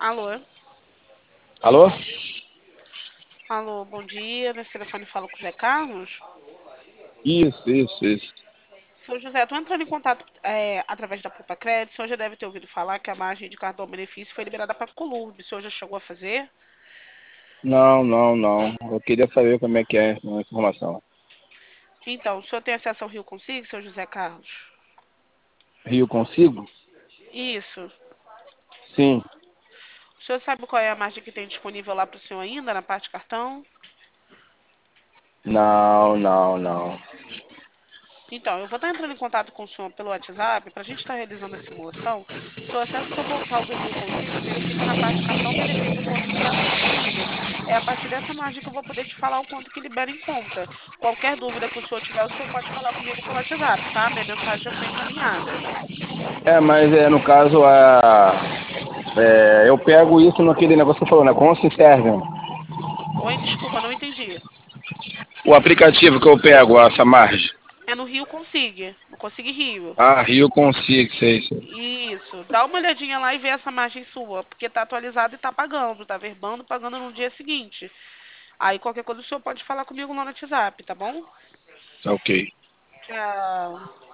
Alô? Alô? Alô, bom dia. Nesse telefone falo com o Zé Carlos. Isso. Sou José, estou entrando em contato através da Poupa Crédito. O senhor já deve ter ouvido falar que a margem de cartão benefício foi liberada para a Colurb. O senhor já chegou a fazer? Não. Eu queria saber como é que é a informação. Então, o senhor tem acesso ao Rio Consigo, seu José Carlos? Rio consigo? Isso. Sim. O senhor sabe qual é a margem que tem disponível lá para o senhor ainda, na parte cartão? Não. Então, eu vou estar entrando em contato com o senhor pelo WhatsApp para a gente estar realizando a simulação. O senhor acessa o seu portal do Rio Consigo, verifica na parte cartão benefício o quanto que está disponível. É a partir dessa margem que eu vou poder te falar o quanto que libera em conta. Qualquer dúvida que o senhor pode falar comigo pelo WhatsApp, tá? Minha mensagem já foi encaminhada. Mas no caso, eu pego isso naquele negócio que você falou, né? Como se serve? Oi, desculpa, não entendi. O aplicativo que eu pego, essa margem. É no Rio Consigo, no Consigo Rio. Ah, Rio consigo, sei. Isso, dá uma olhadinha lá e vê essa margem sua, porque tá atualizado e tá pagando, tá verbando, pagando no dia seguinte. Aí qualquer coisa o senhor pode falar comigo lá no WhatsApp, tá bom? Tá ok. Tchau.